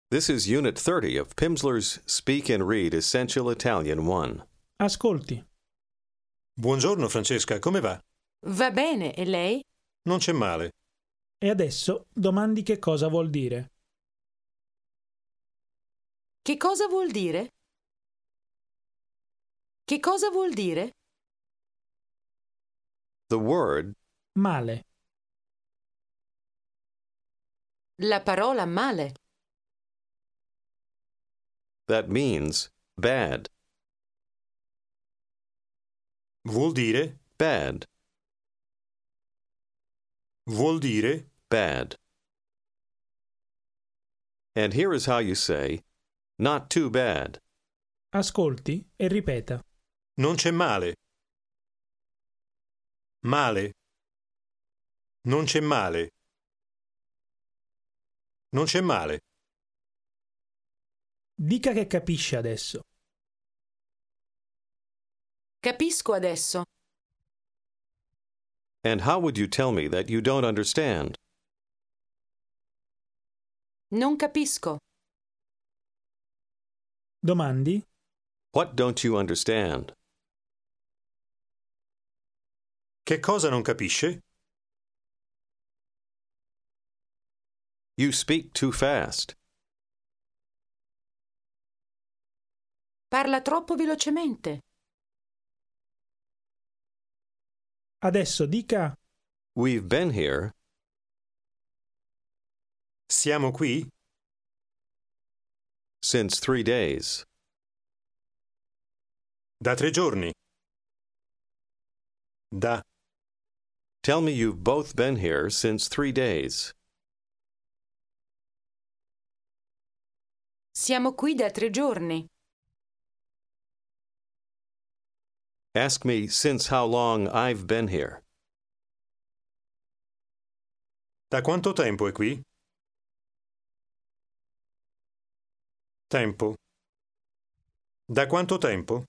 This is Unit 30 of Pimsleur's Speak and Read Essential Italian 1. Ascolti. Buongiorno Francesca, come va? Va bene, e lei? Non c'è male. E adesso domandi che cosa vuol dire. Che cosa vuol dire? Che cosa vuol dire? The word Male. La parola male. that means bad. Vuol dire, Bad. vuol dire, Bad. And here is how you say, not too bad. Ascolti e ripeta. non c'è male. Male. Non c'è male. Non c'è male. Dica che capisce adesso. Capisco adesso. And how would you tell me that you don't understand? Non capisco. Domandi? What don't you understand? Che cosa non capisce? You speak too fast. Parla troppo velocemente. Adesso dica We've been here Siamo qui since 3 days. da 3 giorni. Da. Tell me you've both been here since 3 days. Siamo qui da 3 giorni. Ask me since how long I've been here. Da quanto tempo è qui? Tempo. Da quanto tempo?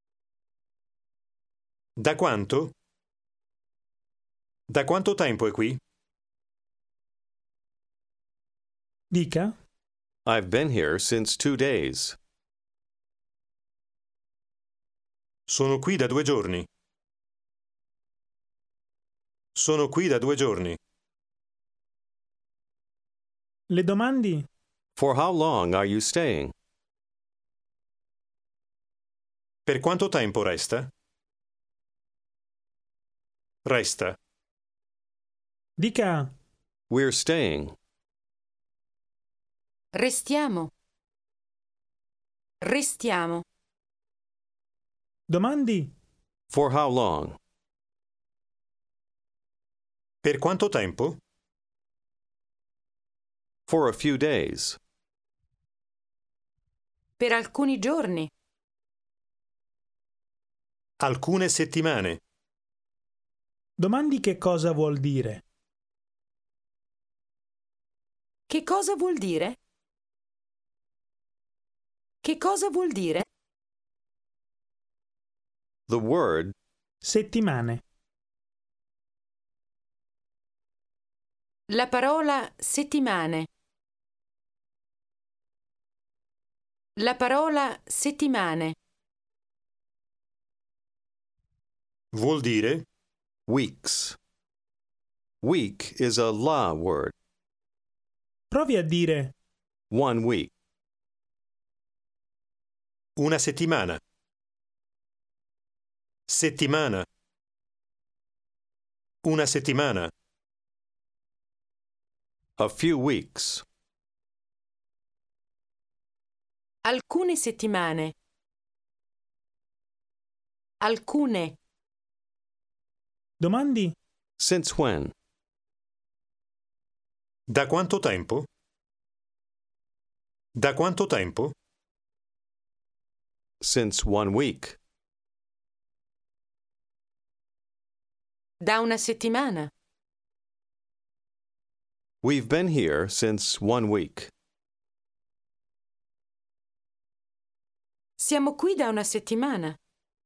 Da quanto? Da quanto tempo è qui? dica I've been here since 2 days. Sono qui da 2 giorni. Sono qui da 2 giorni. le domandi For how long are you staying? Per quanto tempo resta? Resta. dica We're staying. Restiamo. Restiamo. domandi For how long? Per quanto tempo? For a few days. Per alcuni giorni. Alcune settimane. domandi che cosa vuol dire. Che cosa vuol dire? Che cosa vuol dire? The word Settimane. La parola settimane. La parola settimane. Vuol dire weeks. Week is a la word. Provi a dire 1 week. una settimana. Settimana. Una settimana. A few weeks. Alcune settimane. Alcune. domandi Since when? Da quanto tempo? Da quanto tempo? Since 1 week. Da una settimana. We've been here since 1 week. Siamo qui da una settimana.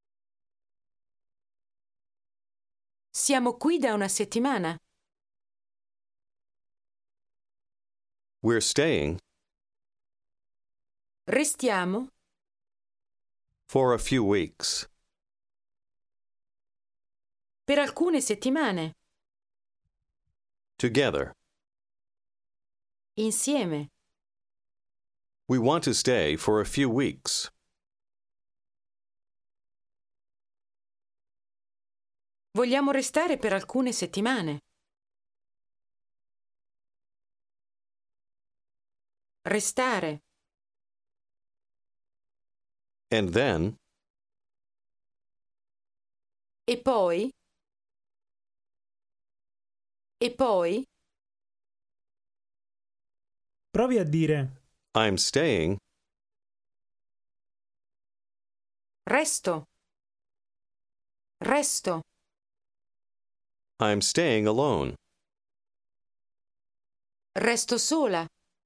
Siamo qui da una settimana. We're staying Restiamo For a few weeks. per alcune settimane. Together. Insieme. We want to stay for a few weeks. Vogliamo restare per alcune settimane. Restare. And then, E poi? E poi? Provi a dire I'm staying. Resto. Resto. I'm staying alone. Resto sola.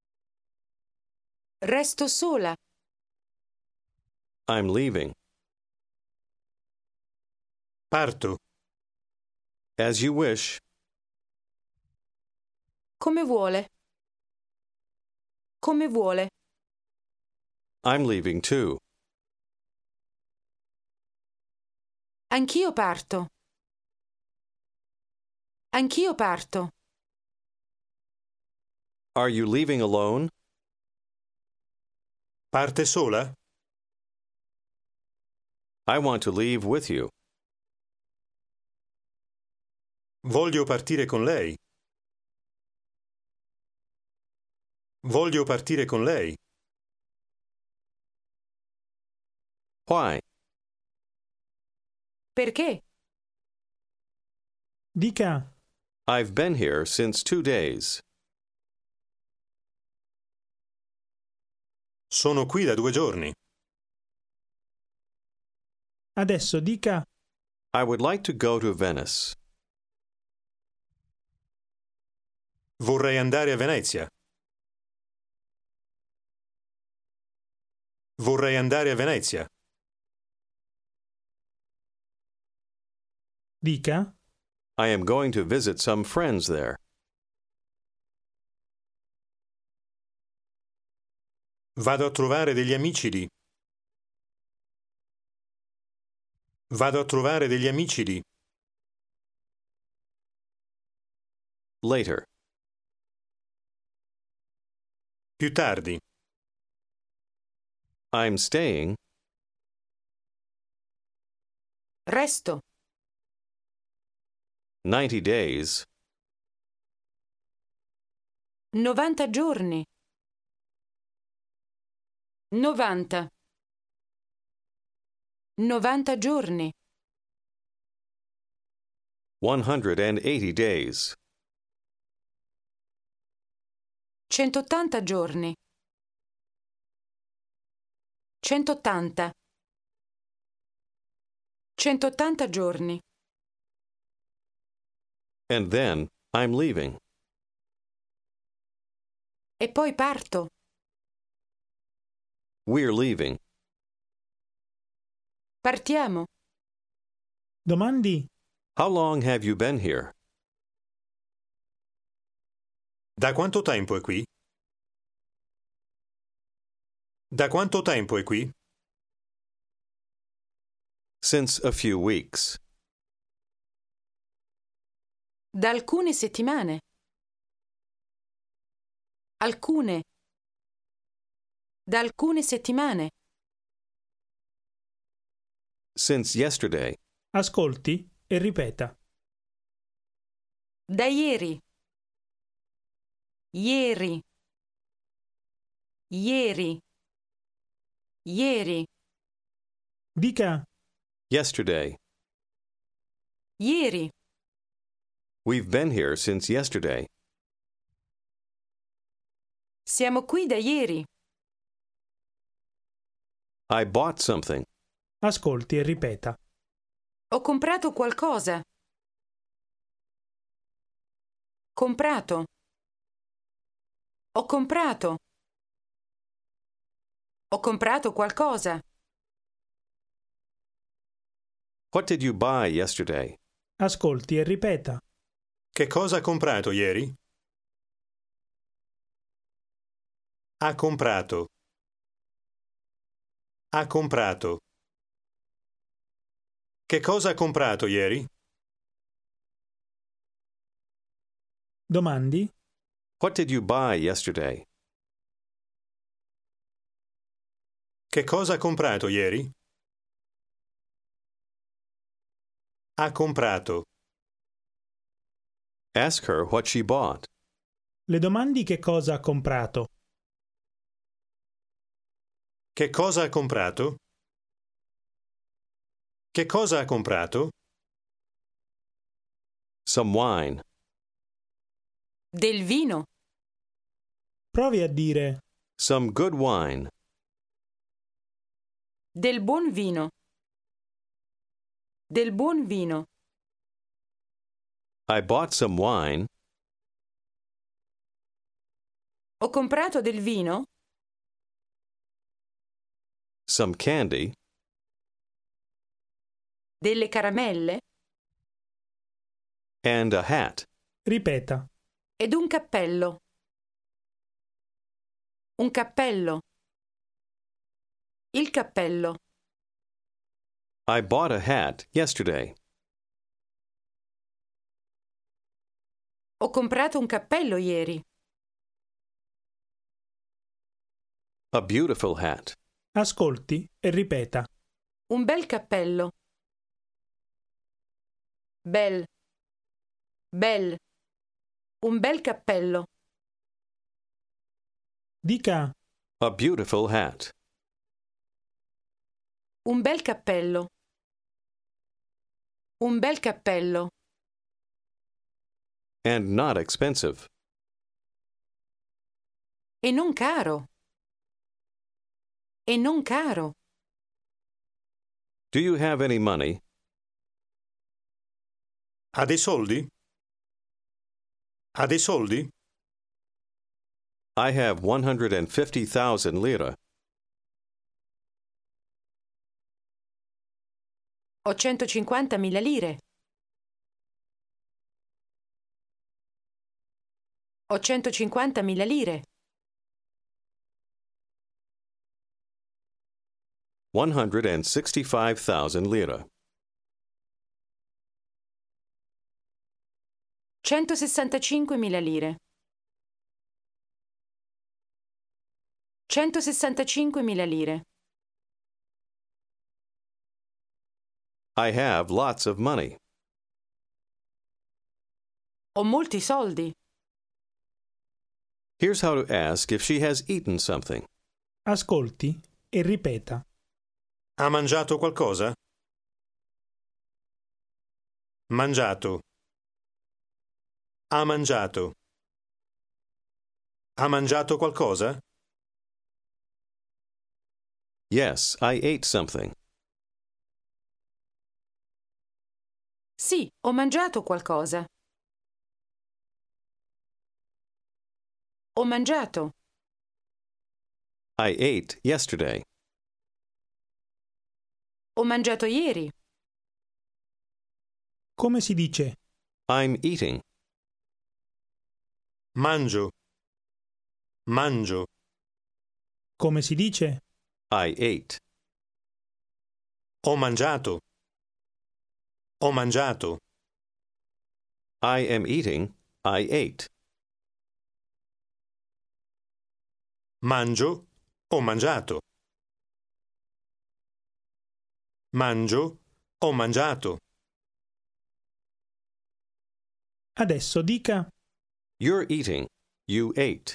Resto sola. I'm leaving. Parto. As you wish. Come vuole. Come vuole. I'm leaving too. Anch'io parto. Anch'io parto. Are you leaving alone? Parte sola? I want to leave with you. Voglio partire con lei. Voglio partire con lei. Why? Perché? dica I've been here since 2 days. Sono qui da 2 giorni. adesso dica I would like to go to Venice. Vorrei andare a Venezia. Vorrei andare a Venezia. dica I am going to visit some friends there. Vado a trovare degli amici lì. Vado a trovare degli amici lì. Later. Più tardi. I'm staying. Resto. 90 days. 90 giorni. 90. 90 giorni. 180 days. 180 giorni. 180. 180 giorni. And then, I'm leaving. E poi parto. We're leaving. Partiamo. domandi How long have you been here? Da quanto tempo è qui? Da quanto tempo è qui? Since a few weeks. Da alcune settimane. Alcune. Da alcune settimane. Since yesterday. ascolti e ripeta Da ieri. Ieri. Ieri. Ieri. dica Yesterday. Ieri. We've been here since yesterday. Siamo qui da ieri. I bought something. ascolti e ripeta Ho comprato qualcosa. Comprato. Ho comprato. Ho comprato qualcosa. What did you buy yesterday? ascolti e ripeta Che cosa ha comprato ieri? Ha comprato. Ha comprato. Che cosa ha comprato ieri? Domandi? What did you buy yesterday? Che cosa ha comprato ieri? Ha comprato. Ask her what she bought. Le domandi che cosa ha comprato. Che cosa ha comprato? Che cosa ha comprato? Some wine. Del vino. Provi a dire Some good wine. Del buon vino. Del buon vino. I bought some wine. Ho comprato del vino. Some candy. Delle caramelle. And a hat. ripeta. Ed un cappello. Un cappello. Il cappello. I bought a hat yesterday. Ho comprato un cappello ieri. A beautiful hat. Ascolti e ripeta. Un bel cappello. Bel. Bel. Un bel cappello. Dica A beautiful hat. Un bel cappello. Un bel cappello. And not expensive. E non caro. E non caro. Do you have any money? Ha dei soldi? Ha dei soldi? I have 150,000 lira. Ho 150.000 lire. Ho 150.000 lire. 165,000 lira. 165.000 lire. 165.000 lire. I have lots of money. Ho molti soldi. Here's how to ask if she has eaten something. ascolti e ripeta. Ha mangiato qualcosa? Mangiato. Ha mangiato. Ha mangiato qualcosa? Yes, I ate something. Sì, ho mangiato qualcosa. Ho mangiato. I ate yesterday. Ho mangiato ieri. Come si dice I'm eating. Mangio. Mangio. come si dice I ate. Ho mangiato. Ho mangiato. I am eating. I ate. Mangio. Ho mangiato. Mangio. Ho mangiato. Adesso dica You're eating. You ate.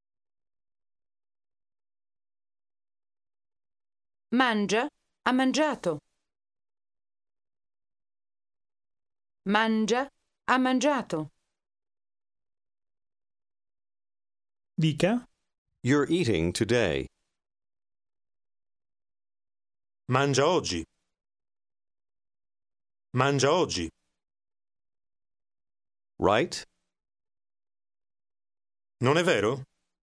Mangia. Ha mangiato. Mangia. Ha mangiato. dica You're eating today. Mangia oggi. Mangia oggi. Right? Non è vero?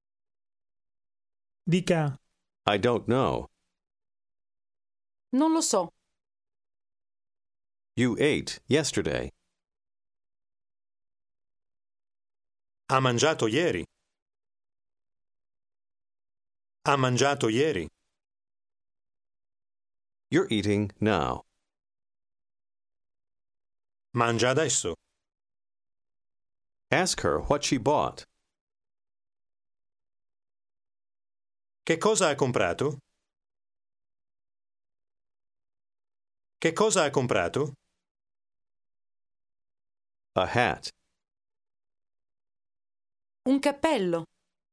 dica I don't know. Non lo so. You ate yesterday. Ha mangiato ieri. Ha mangiato ieri. You're eating now. Mangia adesso. Ask her what she bought. Che cosa ha comprato? Che cosa ha comprato? A hat. Un cappello.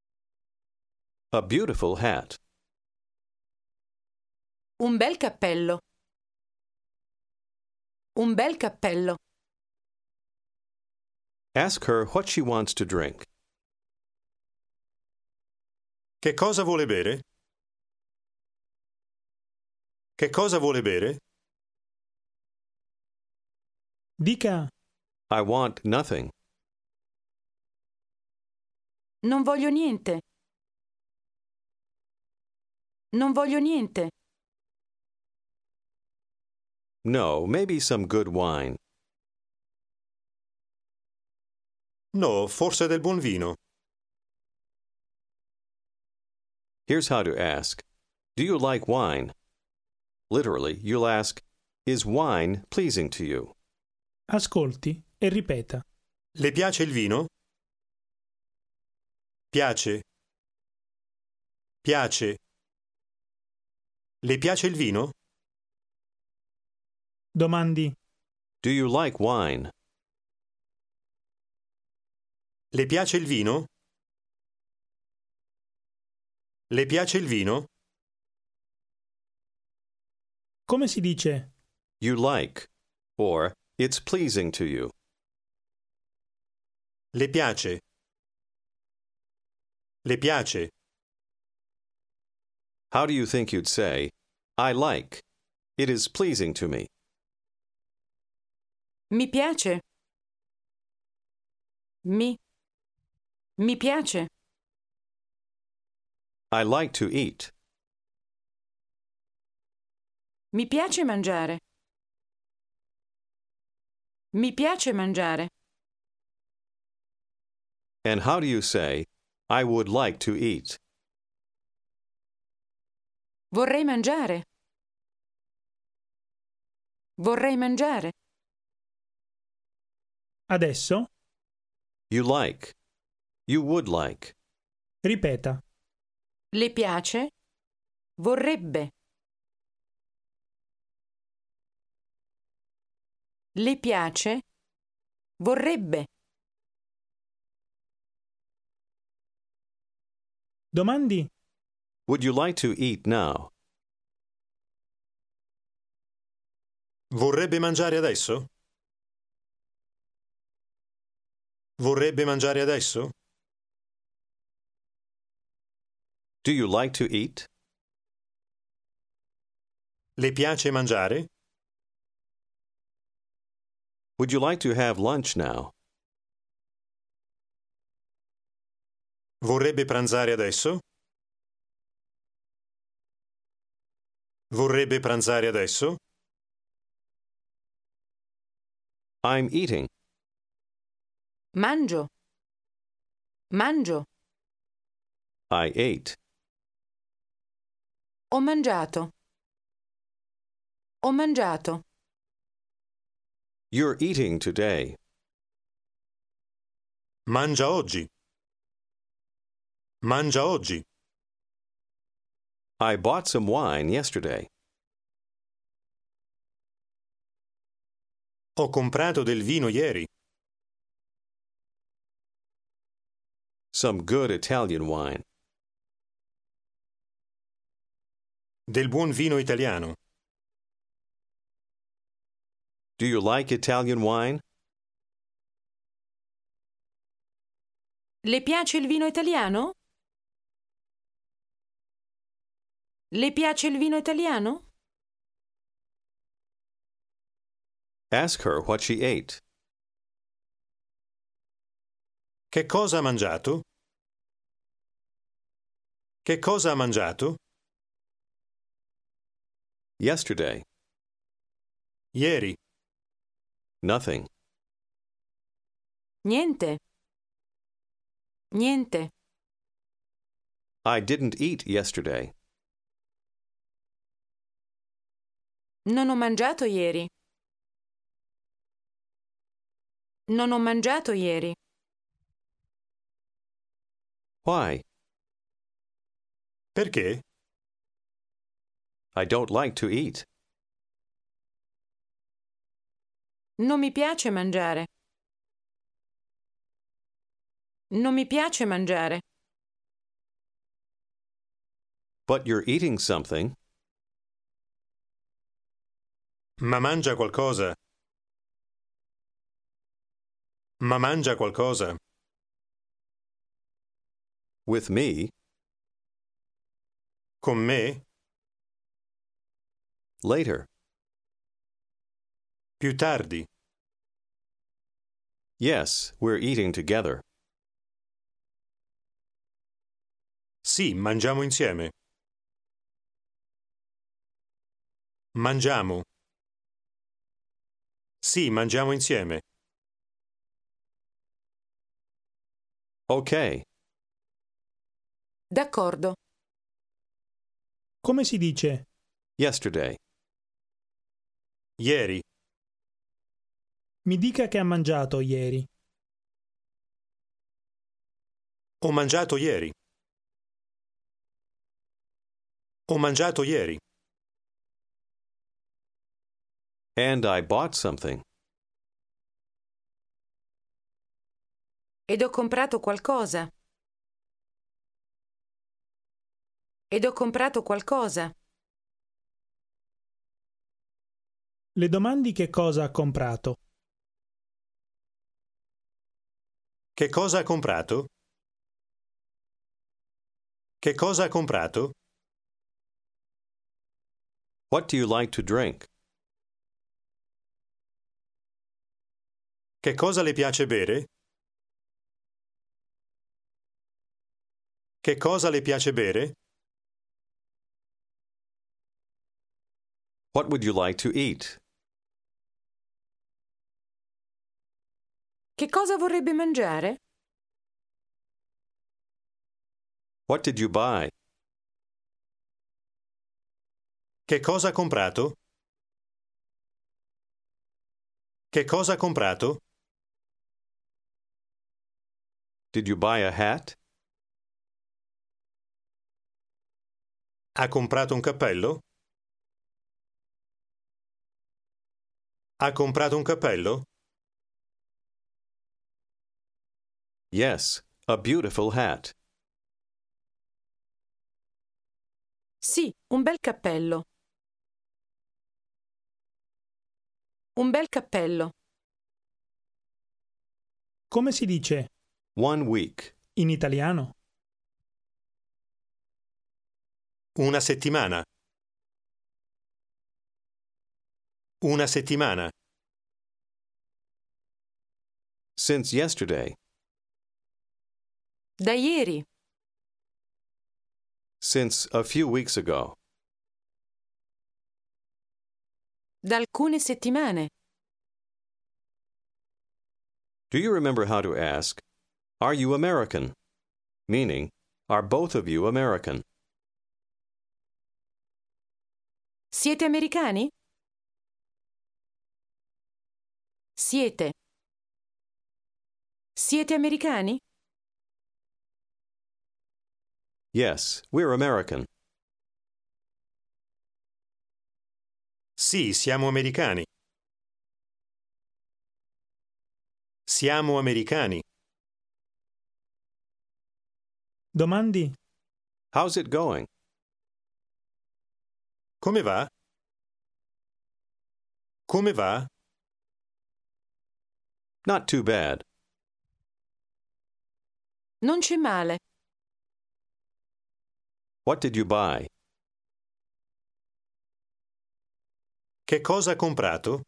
A beautiful hat. Un bel cappello. Un bel cappello. Ask her what she wants to drink. Che cosa vuole bere? Che cosa vuole bere? Dica I want nothing. Non voglio niente. Non voglio niente. No, maybe some good wine. No, forse del buon vino. Here's how to ask. Do you like wine? Literally, you'll ask, is wine pleasing to you? ascolti e ripeta. Le piace il vino? Piace. Piace. Le piace il vino? Domandi Do you like wine? Le piace il vino? Le piace il vino? come si dice You like, or it's pleasing to you. Le piace. Le piace. How do you think you'd say, I like, it is pleasing to me? Mi piace. Mi piace. I like to eat. Mi piace mangiare. Mi piace mangiare. And how do you say, I would like to eat? Vorrei mangiare. Vorrei mangiare. adesso? You like. You would like. Ripeta. Le piace? Vorrebbe. Le piace? Vorrebbe. Domandi Would you like to eat now? Vorrebbe mangiare adesso? Vorrebbe mangiare adesso? Do you like to eat? Le piace mangiare? Would you like to have lunch now? Vorrebbe pranzare adesso? Vorrebbe pranzare adesso? I'm eating. Mangio. Mangio. I ate. Ho mangiato. Ho mangiato. You're eating today. Mangia oggi. Mangia oggi. I bought some wine yesterday. Ho comprato del vino ieri. Some good Italian wine. Del buon vino italiano. Do you like Italian wine? Le piace il vino italiano? Le piace il vino italiano? Ask her what she ate. Che cosa ha mangiato? Che cosa ha mangiato? Yesterday. Ieri. Nothing. Niente. Niente. I didn't eat yesterday. Non ho mangiato ieri. Non ho mangiato ieri. Why? Perché? I don't like to eat. Non mi piace mangiare. Non mi piace mangiare. But you're eating something. Ma mangia qualcosa. Ma mangia qualcosa. With me. Con me? Later. Più tardi. Yes, we're eating together. Sì, mangiamo insieme. Mangiamo. Sì, mangiamo insieme. Okay. D'accordo. Come si dice? Yesterday. Ieri. Mi dica che ha mangiato ieri. Ho mangiato ieri. Ho mangiato ieri. And I bought something. Ed ho comprato qualcosa. Ed ho comprato qualcosa. Le domandi che cosa ha comprato. Che cosa ha comprato? Che cosa ha comprato? What do you like to drink? Che cosa le piace bere? Che cosa le piace bere? What would you like to eat? Che cosa vorrebbe mangiare? What did you buy? Che cosa ha comprato? Che cosa ha comprato? Did you buy a hat? Ha comprato un cappello? Ha comprato un cappello? Yes, a beautiful hat. Sì, un bel cappello. Un bel cappello. Come si dice? 1 week. In italiano? Una settimana. Una settimana. Since yesterday. Da ieri. Since a few weeks ago. Da alcune settimane. Do you remember how to ask, "Are you American?" Meaning, are both of you American? Siete americani? Siete. Siete americani? Yes, we're American. Sì, siamo americani. Siamo americani. Domandi? How's it going? Come va? Come va? Not too bad. Non c'è male. What did you buy? Che cosa ha comprato?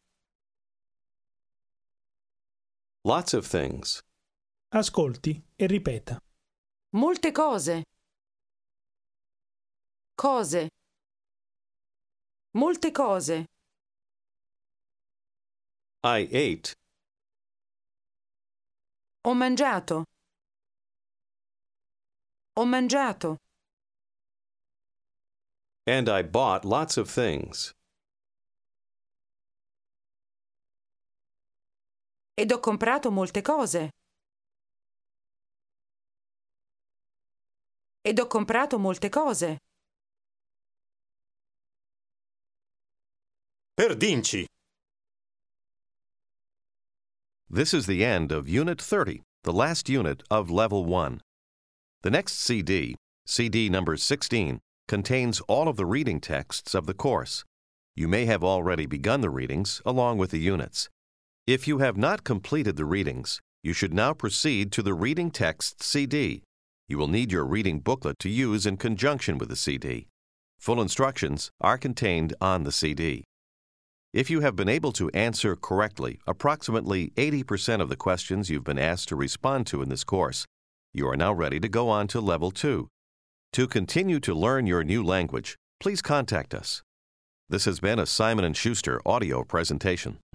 Lots of things. Ascolti e ripeta. Molte cose. Cose. Molte cose. I ate. Ho mangiato. Ho mangiato. And I bought lots of things. Ed ho comprato molte cose. Ed ho comprato molte cose. Perdinci! This is the end of Unit 30, the last unit of Level 1. The next CD, CD number 16, contains all of the reading texts of the course. You may have already begun the readings along with the units. If you have not completed the readings, you should now proceed to the Reading Text CD. You will need your reading booklet to use in conjunction with the CD. Full instructions are contained on the CD. If you have been able to answer correctly approximately 80% of the questions you've been asked to respond to in this course, you are now ready to go on to Level 2. To continue to learn your new language, please contact us. This has been a Simon & Schuster audio presentation.